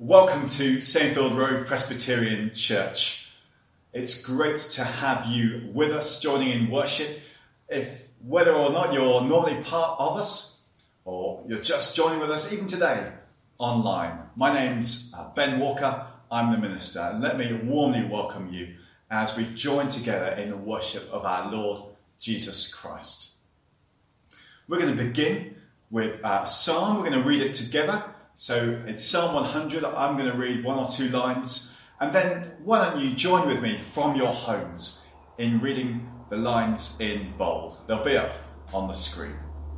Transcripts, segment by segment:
Welcome to Saintfield Road Presbyterian Church. It's great to have you with us, joining in worship. Whether or not you're normally part of us, or you're just joining with us even today online. My name's Ben Walker, I'm the minister, and let me warmly welcome you as we join together in the worship of our Lord Jesus Christ. We're going to begin with a psalm. We're going to read it together. So it's Psalm 100. I'm going to read one or two lines, and then why don't you join with me from your homes in reading the lines in bold. They'll be up on the screen.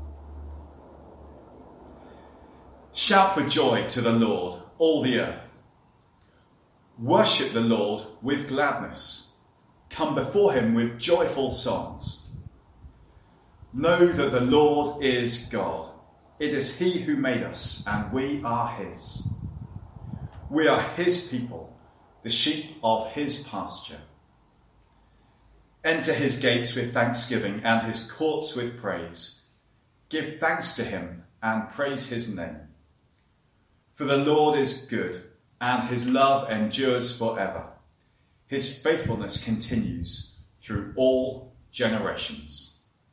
Shout for joy to the Lord, all the earth. Worship the Lord with gladness. Come before him with joyful songs. Know that the Lord is God. It is he who made us, and we are his. We are his people, the sheep of his pasture. Enter his gates with thanksgiving and his courts with praise. Give thanks to him and praise his name. For the Lord is good, and his love endures forever. His faithfulness continues through all generations.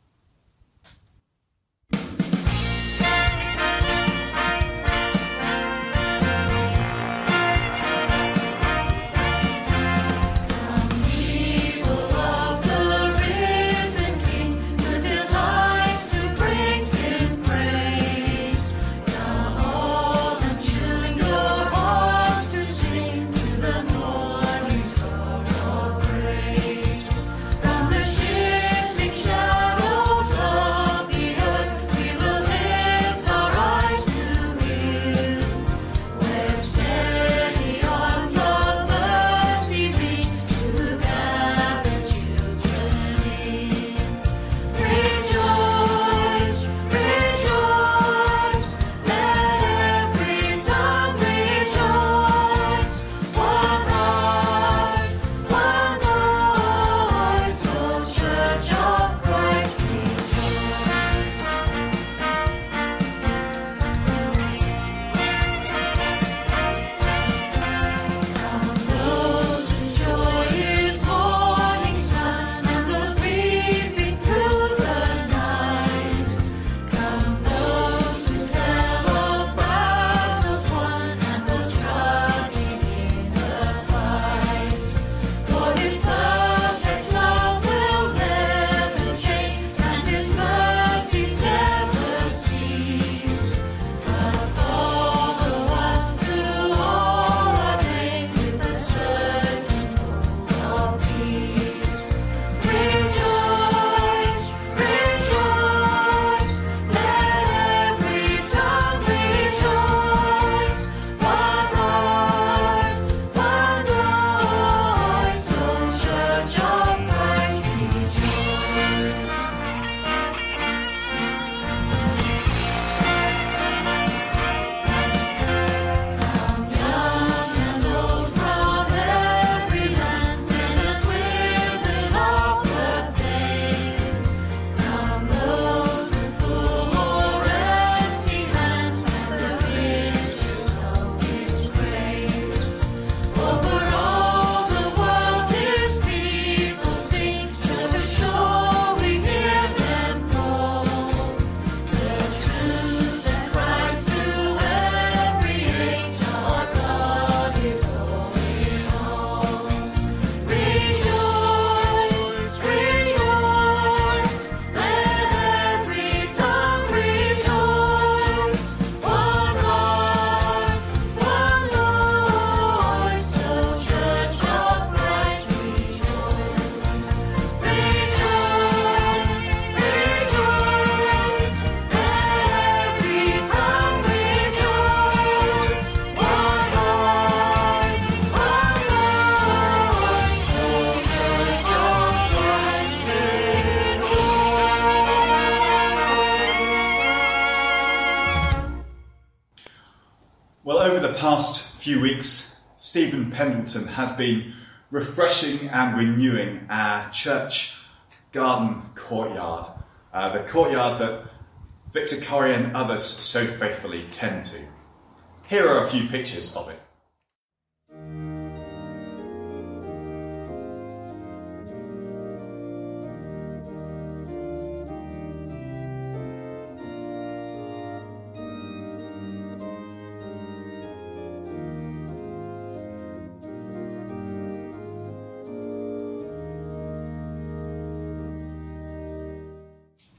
Past few weeks, Stephen Pendleton has been refreshing and renewing our church garden courtyard, the courtyard that Victor Corrie and others so faithfully tend to. Here are a few pictures of it.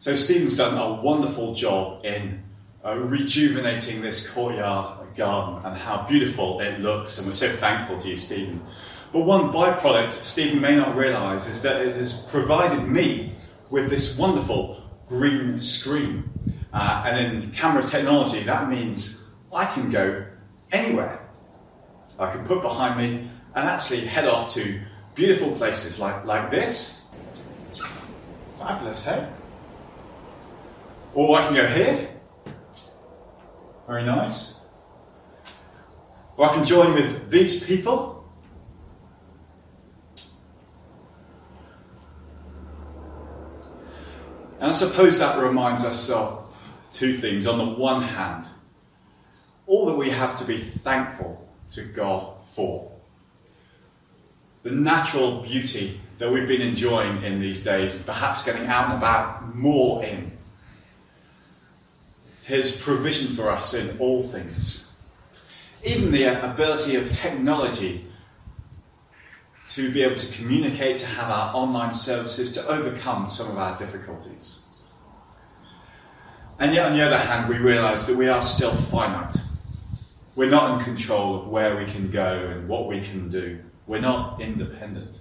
So Stephen's done a wonderful job in rejuvenating this courtyard garden and how beautiful it looks, and we're so thankful to you, Stephen. But one byproduct Stephen may not realise is that it has provided me with this wonderful green screen. And in camera technology, that means I can go anywhere. I can put behind me and actually head off to beautiful places like this. Fabulous, hey? Or I can go here. Very nice. Or I can join with these people. And I suppose that reminds us of two things. On the one hand, all that we have to be thankful to God for. The natural beauty that we've been enjoying in these days, perhaps getting out and about more in. His provision for us in all things. Even the ability of technology to be able to communicate, to have our online services, to overcome some of our difficulties. And yet, on the other hand, we realise that we are still finite. We're not in control of where we can go and what we can do. We're not independent.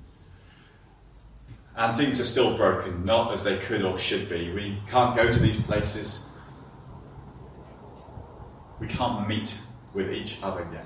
And things are still broken, not as they could or should be. We can't go to these places. We can't meet with each other yet.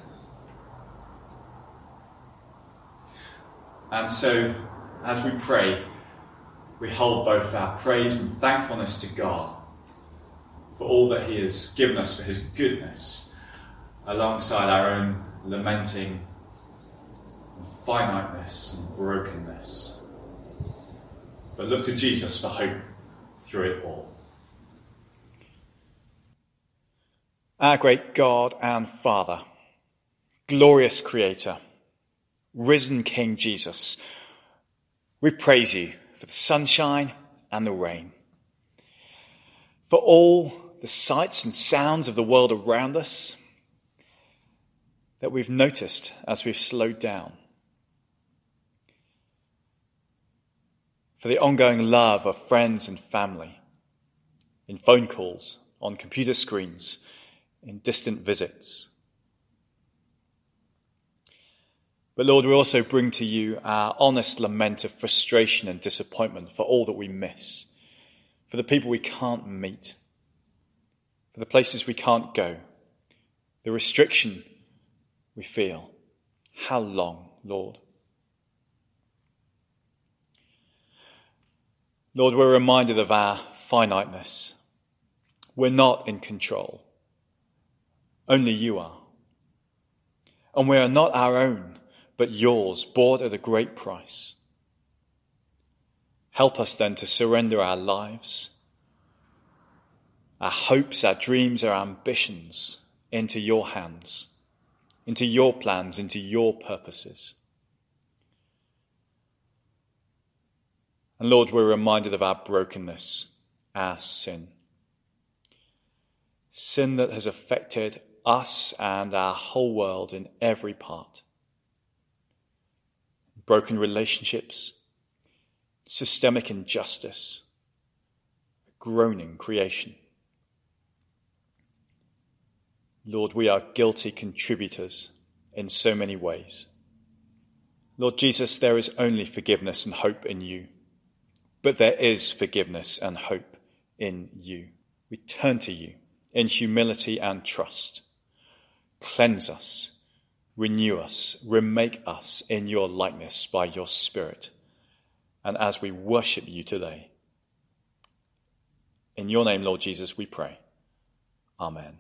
And so, as we pray, we hold both our praise and thankfulness to God for all that He has given us, for His goodness, alongside our own lamenting and finiteness and brokenness. But look to Jesus for hope through it all. Our great God and Father, glorious Creator, risen King Jesus, we praise you for the sunshine and the rain, for all the sights and sounds of the world around us that we've noticed as we've slowed down, for the ongoing love of friends and family, in phone calls, on computer screens, in distant visits. But Lord, we also bring to you our honest lament of frustration and disappointment for all that we miss, for the people we can't meet, for the places we can't go, the restriction we feel. How long, Lord? Lord, we're reminded of our finiteness. We're not in control. Only you are. And we are not our own, but yours, bought at a great price. Help us then to surrender our lives, our hopes, our dreams, our ambitions into your hands, into your plans, into your purposes. And Lord, we're reminded of our brokenness, our sin. Sin that has affected us and our whole world in every part. Broken relationships, systemic injustice, groaning creation. Lord, we are guilty contributors in so many ways. Lord Jesus, there is only forgiveness and hope in you, but there is forgiveness and hope in you. We turn to you in humility and trust. Cleanse us, renew us, remake us in your likeness by your Spirit. And as we worship you today, in your name, Lord Jesus, we pray. Amen.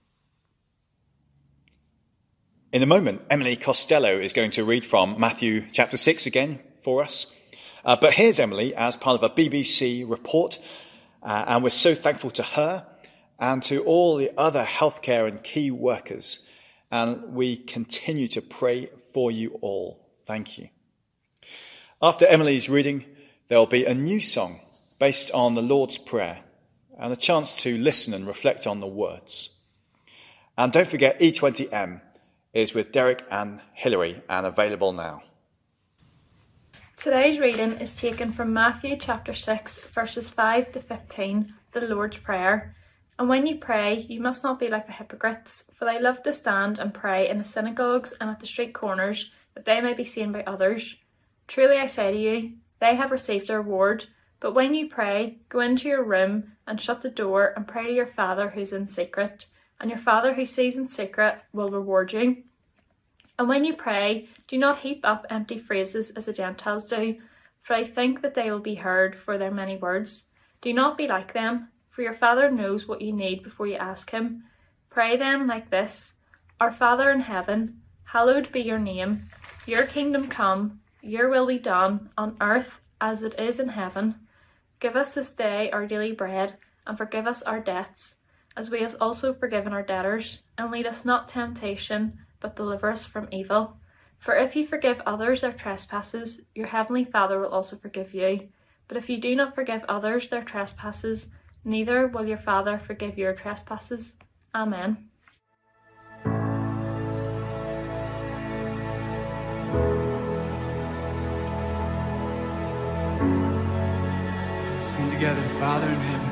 In a moment, Emily Costello is going to read from Matthew chapter 6 again for us. But here's Emily as part of a BBC report. And we're so thankful to her and to all the other healthcare and key workers. And we continue to pray for you all. Thank you. After Emily's reading, there will be a new song based on the Lord's Prayer and a chance to listen and reflect on the words. And don't forget, E20M is with Derek and Hilary and available now. Today's reading is taken from Matthew chapter 6, verses 5 to 15, the Lord's Prayer. And when you pray, you must not be like the hypocrites, for they love to stand and pray in the synagogues and at the street corners, that they may be seen by others. Truly I say to you, they have received their reward. But when you pray, go into your room and shut the door and pray to your Father who is in secret, and your Father who sees in secret will reward you. And when you pray, do not heap up empty phrases as the Gentiles do, for they think that they will be heard for their many words. Do not be like them, for your Father knows what you need before you ask him. Pray then like this: Our Father in heaven, hallowed be your name. Your kingdom come, your will be done, on earth as it is in heaven. Give us this day our daily bread, and forgive us our debts, as we have also forgiven our debtors. And lead us not to temptation, but deliver us from evil. For if you forgive others their trespasses, your heavenly Father will also forgive you. But if you do not forgive others their trespasses, neither will your Father forgive your trespasses. Amen. Sing together, Father in heaven.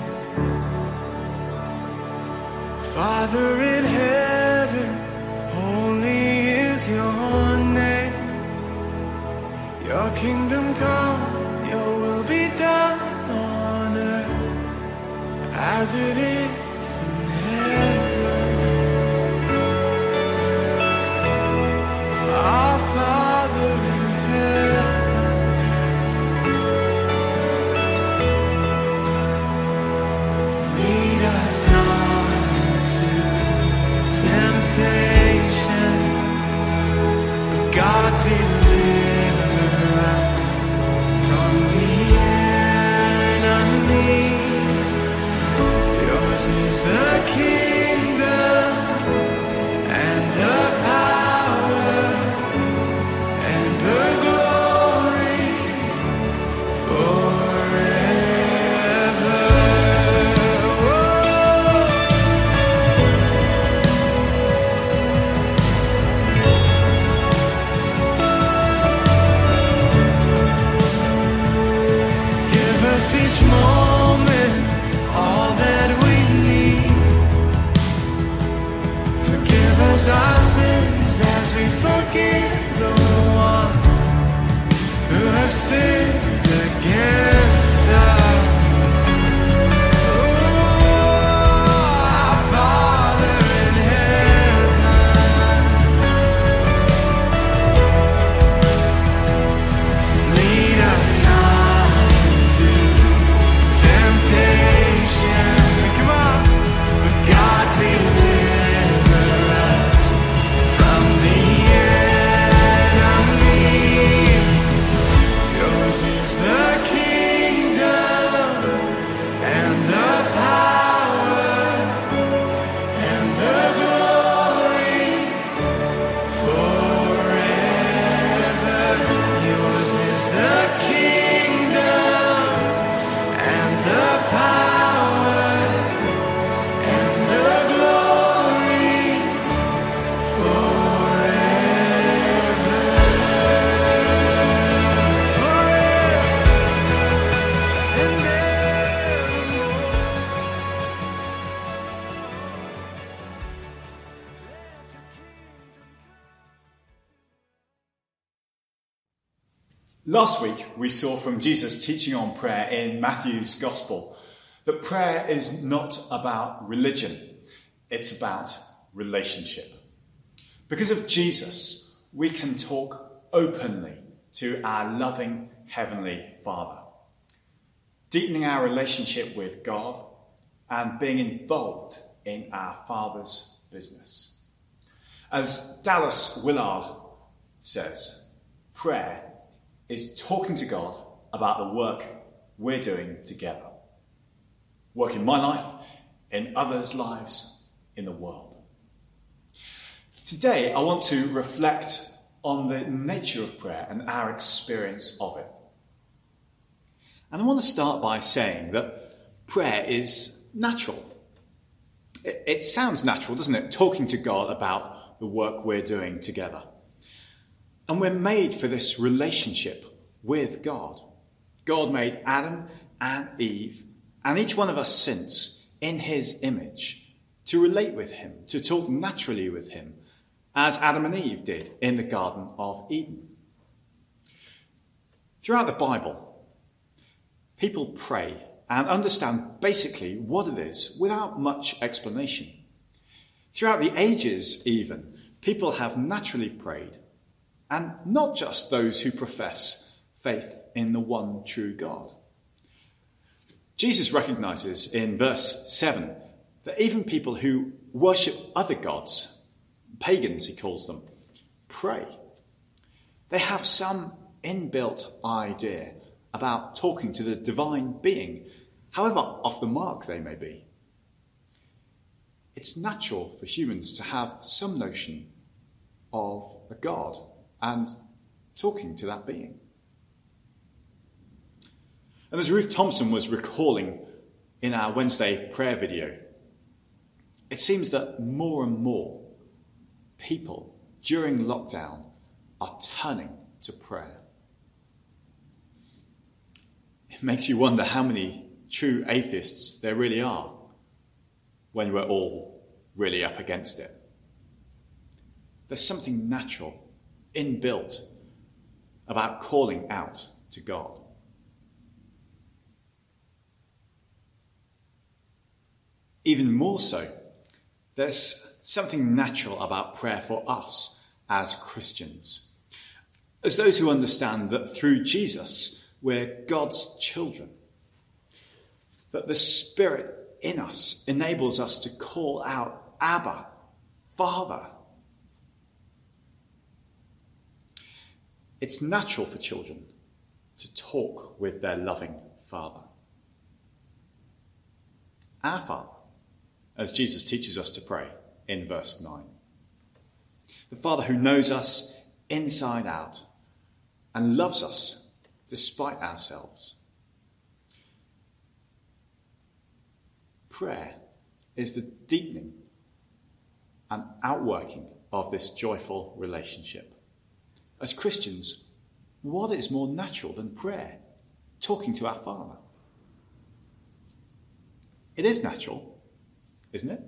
Father in heaven, holy is your name. Your kingdom come, your will be done on earth as it is in heaven. Our Father in heaven, lead us not into temptation, but God deliver us from the enemy. Yours is the kingdom and the power and the glory forever. Give us each moment all that we need. Forgive us our sins as we forgive the ones who have sinned against us. Oh, our Father in heaven, lead us not into temptation. Come on. But God deliver us from the enemy. Yours is the kingdom and the power and the glory forever. Yours is the kingdom and the power and the glory forever. Forever and evermore. Last week, we saw from Jesus teaching on prayer in Matthew's Gospel that prayer is not about religion, it's about relationship. Because of Jesus, we can talk openly to our loving Heavenly Father, deepening our relationship with God and being involved in our Father's business. As Dallas Willard says, prayer is talking to God about the work we're doing together. Work in my life, in others' lives, in the world. Today, I want to reflect on the nature of prayer and our experience of it. And I want to start by saying that prayer is natural. It sounds natural, doesn't it? Talking to God about the work we're doing together. And we're made for this relationship with God. God made Adam and Eve, and each one of us since, in his image, to relate with him, to talk naturally with him, as Adam and Eve did in the Garden of Eden. Throughout the Bible, people pray and understand basically what it is without much explanation. Throughout the ages even, people have naturally prayed, and not just those who profess faith in the one true God. Jesus recognizes in verse 7 that even people who worship other gods, pagans he calls them, pray. They have some inbuilt idea about talking to the divine being, however off the mark they may be. It's natural for humans to have some notion of a God and talking to that being. And as Ruth Thompson was recalling in our Wednesday prayer video, it seems that more and more people during lockdown are turning to prayer. It makes you wonder how many true atheists there really are when we're all really up against it. There's something natural, inbuilt, about calling out to God. Even more so, there's something natural about prayer for us as Christians, as those who understand that through Jesus we're God's children, that the Spirit in us enables us to call out, Abba, Father. It's natural for children to talk with their loving Father. Our Father, as Jesus teaches us to pray in verse 9. The Father who knows us inside out and loves us despite ourselves. Prayer is the deepening and outworking of this joyful relationship. As Christians, what is more natural than prayer? Talking to our Father. It is natural, isn't it?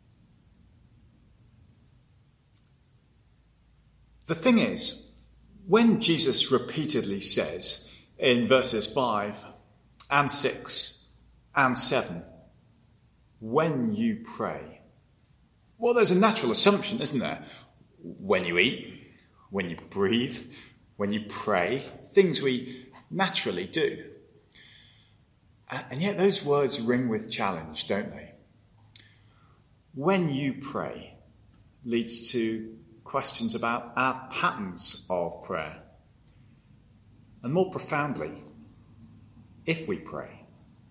The thing is, when Jesus repeatedly says in verses 5 and 6 and 7, when you pray, well, there's a natural assumption, isn't there? When you eat, when you breathe, when you pray, things we naturally do. And yet those words ring with challenge, don't they? When you pray leads to questions about our patterns of prayer. And more profoundly, if we pray.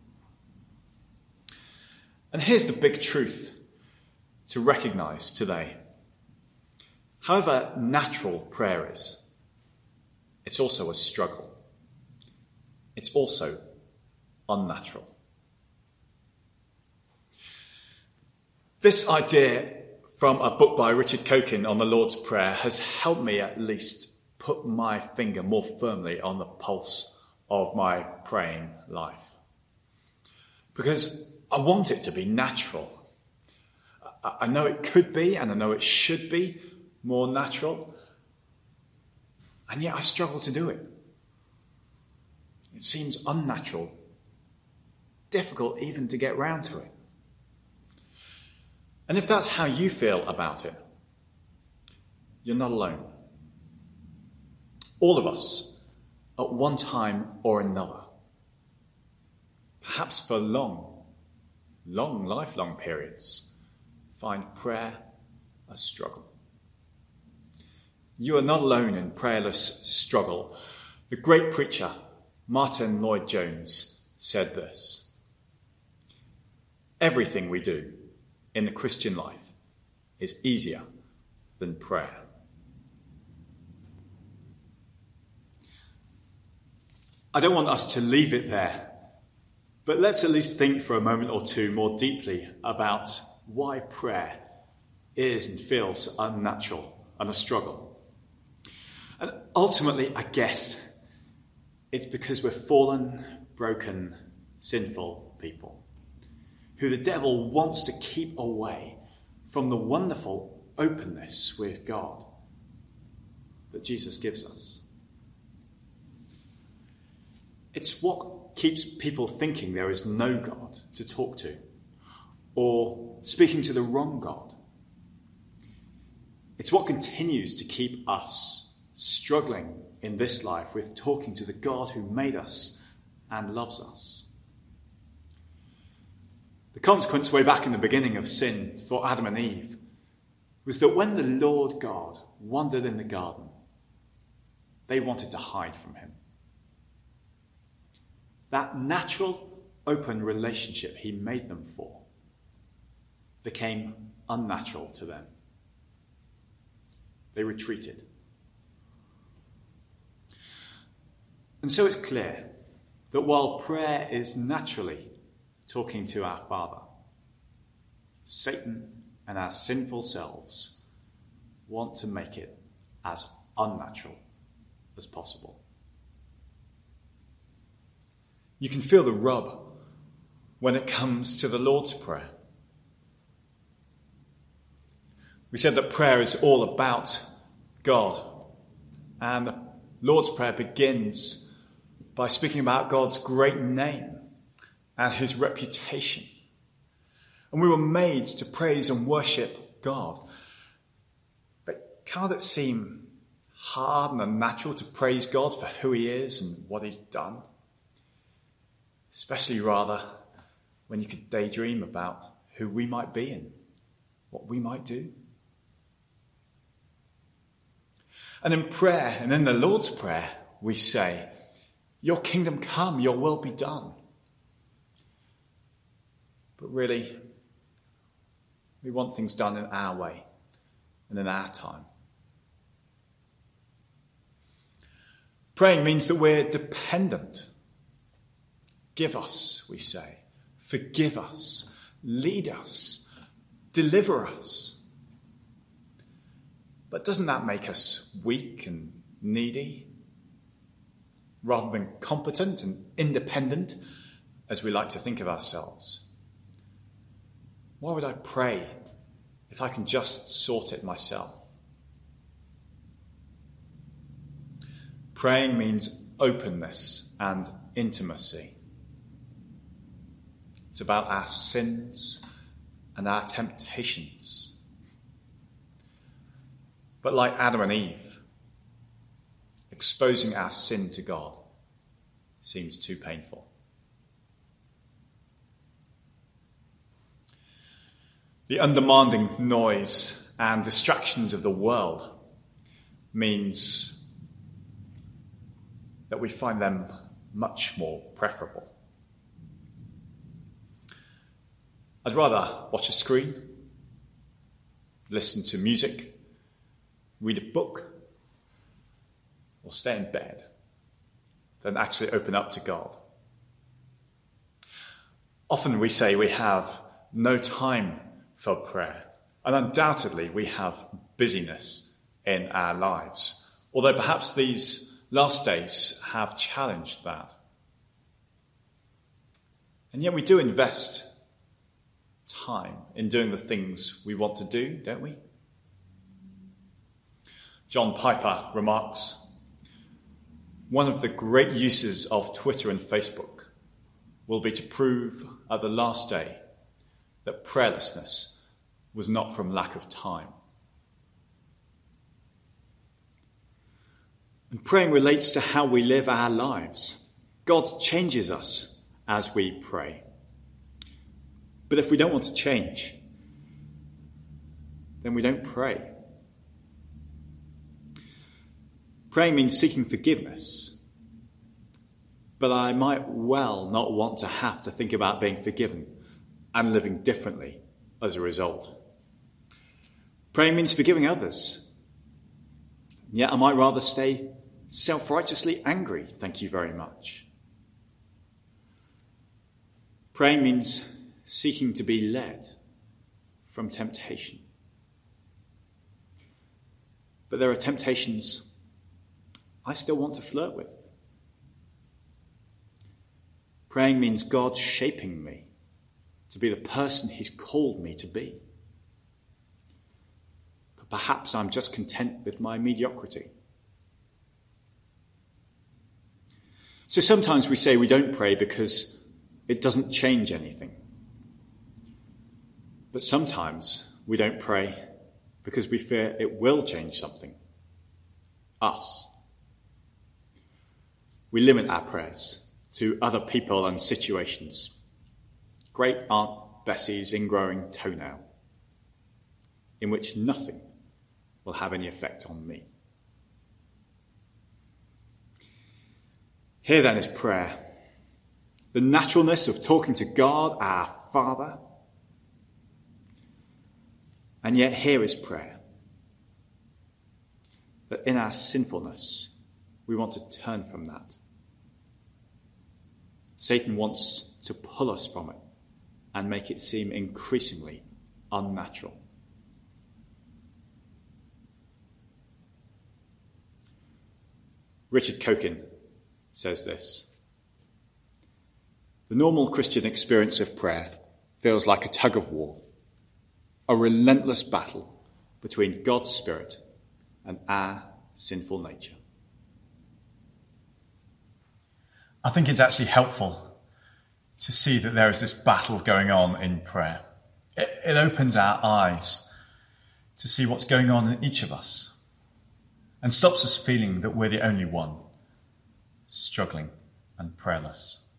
And here's the big truth to recognise today. However natural prayer is, it's also a struggle. It's also unnatural. This idea from a book by Richard Cokin on the Lord's Prayer has helped me at least put my finger more firmly on the pulse of my praying life. Because I want it to be natural. I know it could be, and I know it should be more natural, and yet I struggle to do it. It seems unnatural, difficult even to get round to it. And if that's how you feel about it, you're not alone. All of us, at one time or another, perhaps for long, lifelong periods, find prayer a struggle. You are not alone in prayerless struggle. The great preacher, Martin Lloyd-Jones, said this: everything we do in the Christian life is easier than prayer. I don't want us to leave it there, but let's at least think for a moment or two more deeply about why prayer is and feels unnatural and a struggle. And ultimately, I guess, It's because we're fallen, broken, sinful people who the devil wants to keep away from the wonderful openness with God that Jesus gives us. It's what keeps people thinking there is no God to talk to, or speaking to the wrong God. It's what continues to keep us struggling in this life with talking to the God who made us and loves us. The consequence way back in the beginning of sin for Adam and Eve was that when the Lord God wandered in the garden, they wanted to hide from him. That natural, open relationship he made them for became unnatural to them. They retreated. And so it's clear that while prayer is naturally talking to our Father, Satan and our sinful selves want to make it as unnatural as possible. You can feel the rub when it comes to the Lord's Prayer. We said that prayer is all about God, and the Lord's Prayer begins by speaking about God's great name and his reputation. And we were made to praise and worship God. But can't it seem hard and unnatural to praise God for who he is and what he's done? Especially rather when you could daydream about who we might be and what we might do. And in prayer, and in the Lord's Prayer, we say, your kingdom come, your will be done. But really, we want things done in our way and in our time. Praying means that we're dependent. Give us, we say. Forgive us. Lead us. Deliver us. But doesn't that make us weak and needy? Rather than competent and independent, as we like to think of ourselves. Why would I pray if I can just sort it myself? Praying means openness and intimacy. It's about our sins and our temptations. But like Adam and Eve, exposing our sin to God seems too painful. The undemanding noise and distractions of the world means that we find them much more preferable. I'd rather watch a screen, listen to music, read a book, or stay in bed than actually open up to God. Often we say we have no time for prayer, and undoubtedly we have busyness in our lives, although perhaps these last days have challenged that. And yet we do invest time in doing the things we want to do, don't we? John Piper remarks, one of the great uses of Twitter and Facebook will be to prove at the last day that prayerlessness was not from lack of time. And praying relates to how we live our lives. God changes us as we pray. But if we don't want to change, then we don't pray. Praying means seeking forgiveness, but I might well not want to have to think about being forgiven and living differently as a result. Praying means forgiving others, yet I might rather stay self-righteously angry, thank you very much. Praying means seeking to be led from temptation. But there are temptations I still want to flirt with. Praying means God shaping me to be the person he's called me to be. But perhaps I'm just content with my mediocrity. So sometimes we say we don't pray because it doesn't change anything. But sometimes we don't pray because we fear it will change something. Us. We limit our prayers to other people and situations. Great Aunt Bessie's ingrowing toenail, in which nothing will have any effect on me. Here then is prayer, the naturalness of talking to God, our Father. And yet here is prayer, that in our sinfulness we want to turn from that. Satan wants to pull us from it and make it seem increasingly unnatural. Richard Cokin says this: the normal Christian experience of prayer feels like a tug of war, a relentless battle between God's Spirit and our sinful nature. I think it's actually helpful to see that there is this battle going on in prayer. It opens our eyes to see what's going on in each of us and stops us feeling that we're the only one struggling and prayerless.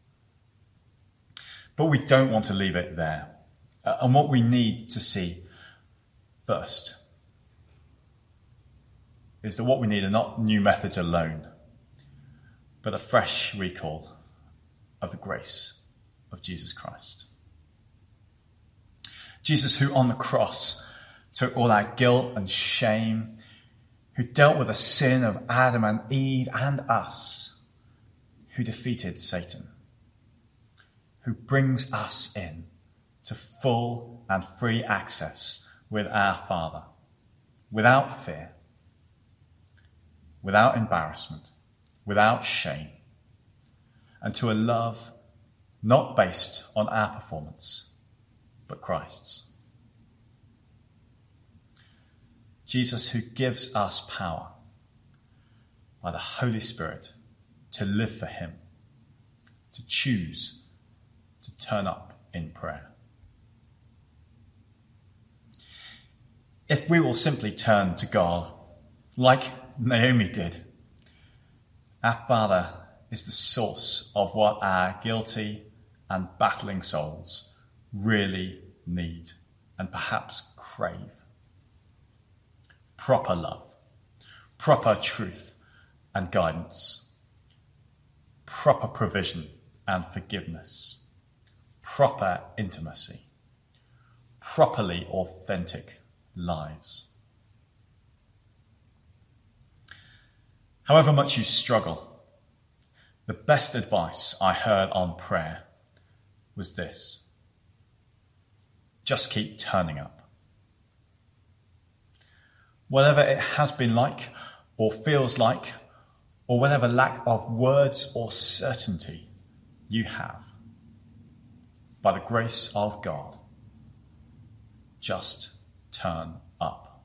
But we don't want to leave it there. And what we need to see first is that what we need are not new methods alone, but a fresh recall of the grace of Jesus Christ. Jesus, who on the cross took all our guilt and shame, who dealt with the sin of Adam and Eve and us, who defeated Satan, who brings us in to full and free access with our Father, without fear, without embarrassment, without shame, and to a love not based on our performance, but Christ's. Jesus, who gives us power by the Holy Spirit to live for him, to choose to turn up in prayer. If we will simply turn to God, like Naomi did, our Father is the source of what our guilty and battling souls really need and perhaps crave. Proper love, proper truth and guidance, proper provision and forgiveness, proper intimacy, properly authentic lives. However much you struggle, the best advice I heard on prayer was this: just keep turning up. Whatever it has been like or feels like, or whatever lack of words or certainty you have, by the grace of God, just turn up.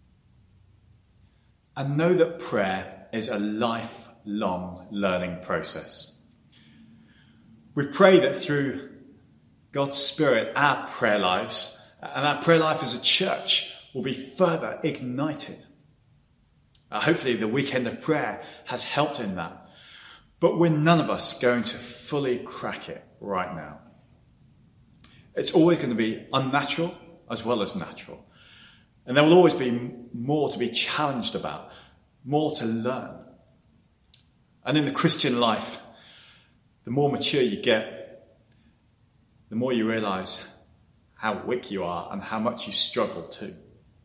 And know that prayer is a lifelong learning process. We pray that through God's Spirit, our prayer lives and our prayer life as a church will be further ignited. Hopefully the weekend of prayer has helped in that. But we're none of us going to fully crack it right now. It's always going to be unnatural as well as natural. And there will always be more to be challenged about, more to learn. And in the Christian life, the more mature you get, the more you realise how weak you are and how much you struggle too.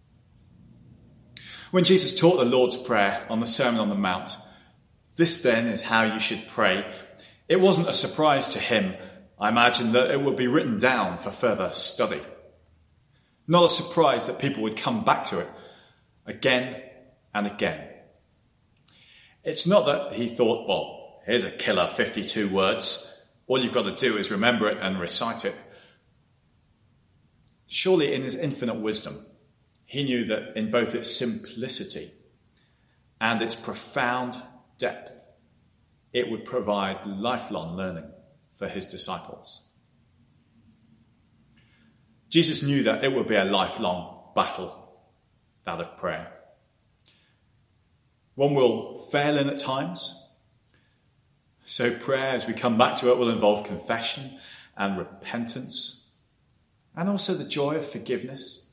When Jesus taught the Lord's Prayer on the Sermon on the Mount, this then is how you should pray. It wasn't a surprise to him, I imagine, that it would be written down for further study. Not a surprise that people would come back to it again and again. It's not that he thought, well, here's a killer 52 words. All you've got to do is remember it and recite it. Surely in his infinite wisdom, he knew that in both its simplicity and its profound depth, it would provide lifelong learning for his disciples. Jesus knew that it would be a lifelong battle, that of prayer. One will fail in at times. So prayer, as we come back to it, will involve confession and repentance, and also the joy of forgiveness.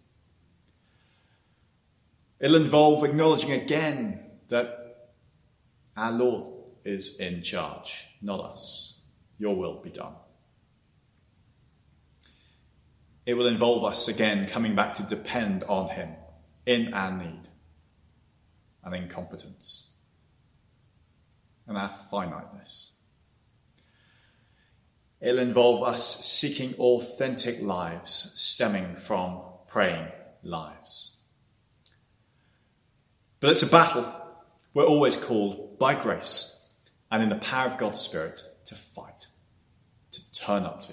It'll involve acknowledging again that our Lord is in charge, not us. Your will be done. It will involve us again coming back to depend on him in our need and incompetence and our finiteness. It'll involve us seeking authentic lives stemming from praying lives. But it's a battle we're always called by grace and in the power of God's Spirit to fight, to turn up to.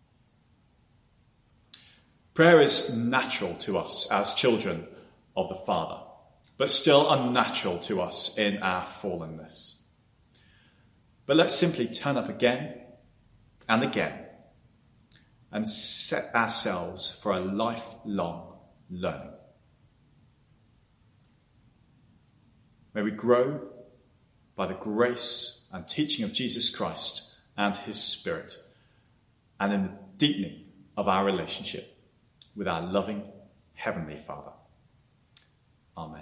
Prayer is natural to us as children of the Father, but still unnatural to us in our fallenness. But let's simply turn up again and again and set ourselves for a lifelong learning. May we grow by the grace and teaching of Jesus Christ and his Spirit, and in the deepening of our relationship with our loving Heavenly Father. Amen.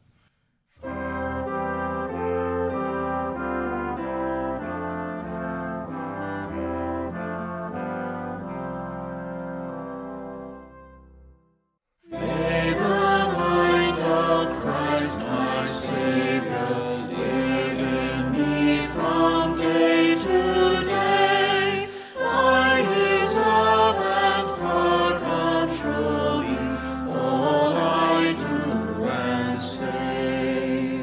May the light of Christ my Savior live in me from day to day. By his love and power controlling all I do and say.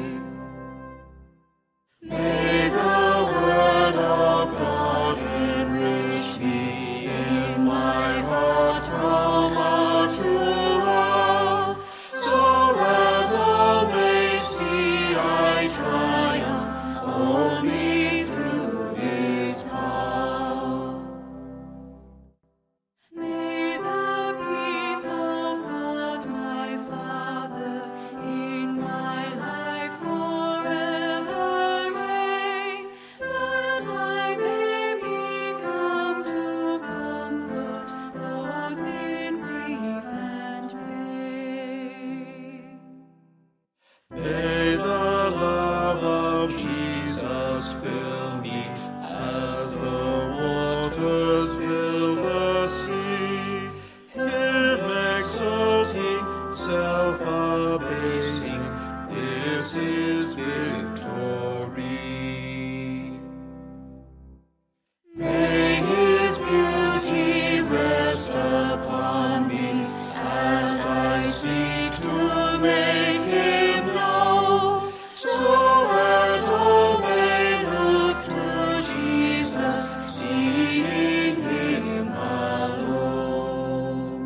May the word of God enrich me in my heart from hour to hour, so that all may see I triumph only through his power. May the peace of God my Father in my life forever reign, that I may become to comfort those in grief and pain. May the love of Jesus fill me as the waters fill the sea, him exalting, self-abasing, this is victory. May his beauty rest upon me as I seek to make him known, so that all may look to Jesus, seeing him alone.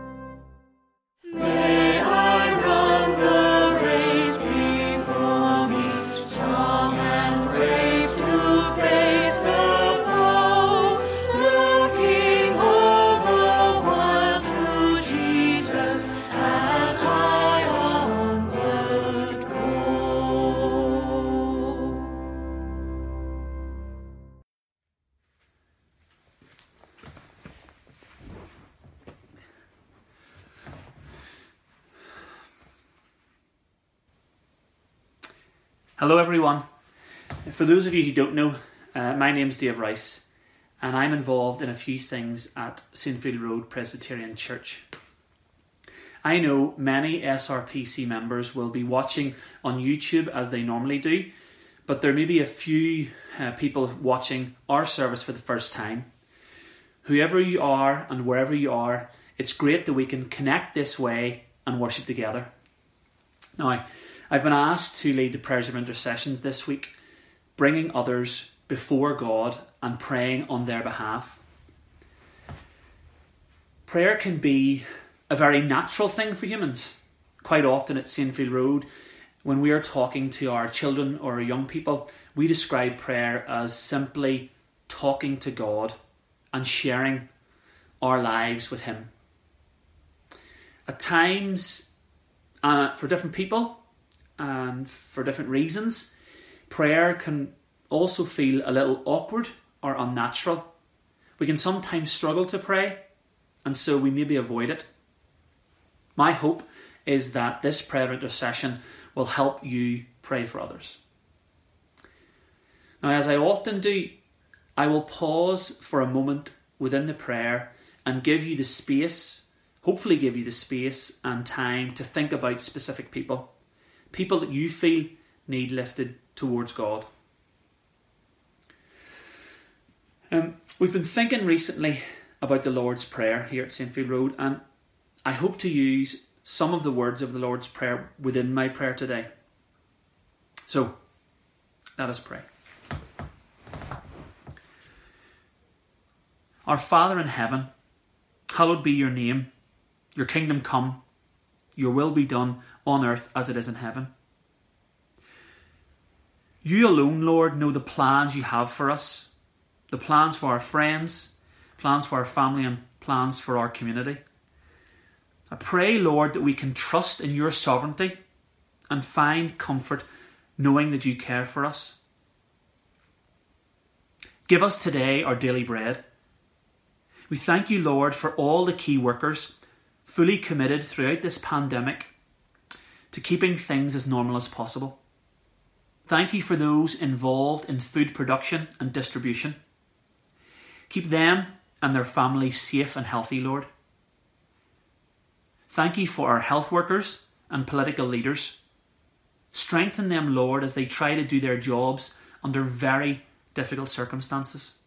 May I run the race before me, strong and brave to face the foe, looking all the while to Jesus as I onward go. Hello everyone. For those of you who don't know, my name's Dave Rice and I'm involved in a few things at Saintfield Road Presbyterian Church. I know many SRPC members will be watching on YouTube as they normally do, but there may be a few people watching our service for the first time. Whoever you are and wherever you are, it's great that we can connect this way and worship together. Now, I've been asked to lead the prayers of intercessions this week, bringing others before God and praying on their behalf. Prayer can be a very natural thing for humans. Quite often at Saintfield Road, when we are talking to our children or our young people, we describe prayer as simply talking to God and sharing our lives with Him. At times, for different people and for different reasons, prayer can also feel a little awkward or unnatural. We can sometimes struggle to pray, and so we maybe avoid it. My hope is that this prayer intercession will help you pray for others. Now, as I often do, I will pause for a moment within the prayer and give you the space, hopefully give you the space and time to think about specific people that you feel need lifted towards God. We've been thinking recently about the Lord's Prayer here at Saintfield Road, and I hope to use some of the words of the Lord's Prayer within my prayer today. So, let us pray. Our Father in heaven, hallowed be your name. Your kingdom come. Your will be done on earth as it is in heaven. You alone, Lord, know the plans you have for us. The plans for our friends, plans for our family, and plans for our community. I pray, Lord, that we can trust in your sovereignty and find comfort knowing that you care for us. Give us today our daily bread. We thank you, Lord, for all the key workers fully committed throughout this pandemic to keeping things as normal as possible. Thank you for those involved in food production and distribution. Keep them and their families safe and healthy, Lord. Thank you for our health workers and political leaders. Strengthen them, Lord, as they try to do their jobs under very difficult circumstances.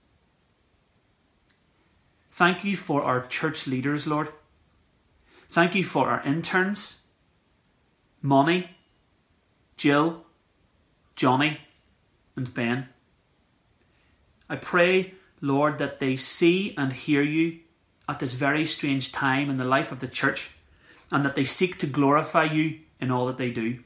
Thank you for our church leaders, Lord. Thank you for our interns, Moni, Jill, Johnny, and Ben. I pray, Lord, that they see and hear you at this very strange time in the life of the church, and that they seek to glorify you in all that they do.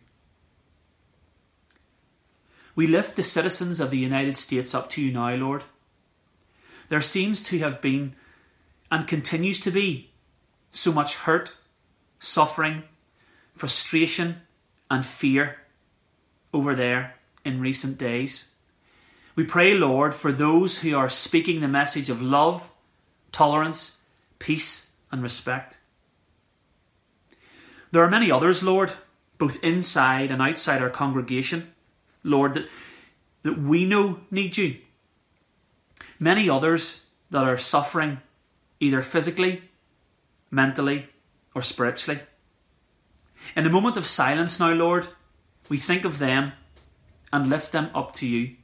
We lift the citizens of the United States up to you now, Lord. There seems to have been, and continues to be, so much hurt, suffering, frustration, and fear over there in recent days. We pray, Lord, for those who are speaking the message of love, tolerance, peace, and respect. There are many others, Lord, both inside and outside our congregation, Lord, that we know need you. Many others that are suffering either physically, mentally, or spiritually. In a moment of silence now, Lord, we think of them and lift them up to you.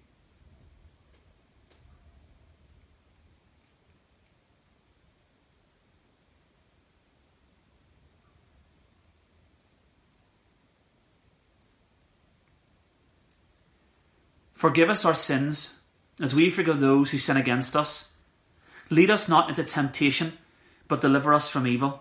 Forgive us our sins, as we forgive those who sin against us. Lead us not into temptation, but deliver us from evil.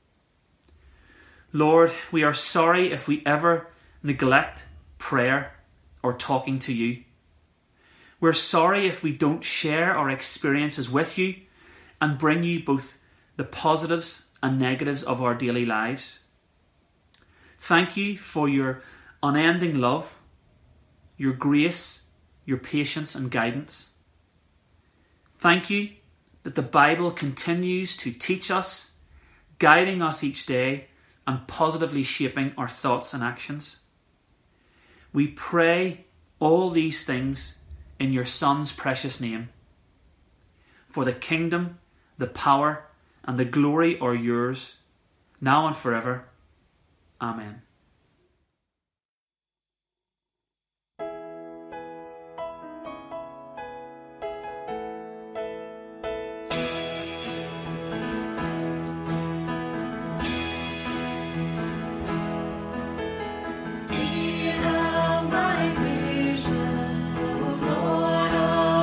Lord, we are sorry if we ever neglect prayer or talking to you. We're sorry if we don't share our experiences with you and bring you both the positives and negatives of our daily lives. Thank you for your unending love, your grace, your patience and guidance. Thank you that the Bible continues to teach us, guiding us each day and positively shaping our thoughts and actions. We pray all these things in your Son's precious name. For the kingdom, the power, and the glory are yours, now and forever. Amen. Be thou my vision, O Lord of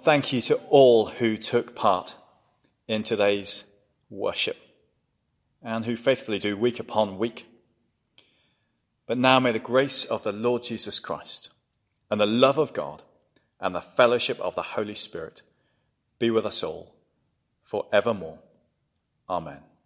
thank you to all who took part in today's worship and who faithfully do week upon week. But now may the grace of the Lord Jesus Christ and the love of God and the fellowship of the Holy Spirit be with us all forevermore. Amen.